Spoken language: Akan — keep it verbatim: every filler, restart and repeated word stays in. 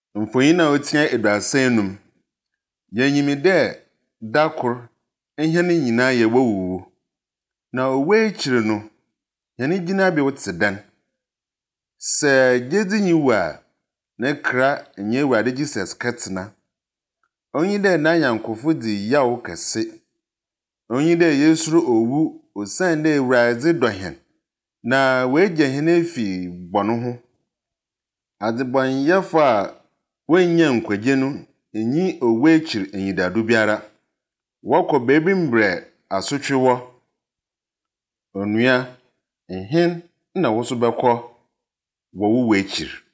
Mfonyin na otia eduasan num. Yanyimi de dakor ehye ne nyina ye wowuwu. Na owe ekyiri no, yene gina bi wote dan. Se gedi nyiwa ne kra nye Awurade Jesus katsena. Onyi de na yankofo di yawo kese. Onyi de yesuru owu osan de Awurade dɔhen na wegye hene efi bɔno ho. Adebɔnyɛfo a wonnya nkwagye no enyi owe ekyiri enyidado biara. Wɔkɔ beebi mbrɛ asotwe wɔ. Onua, ehen na wo so bɛkɔ wɔ wo ekyiri.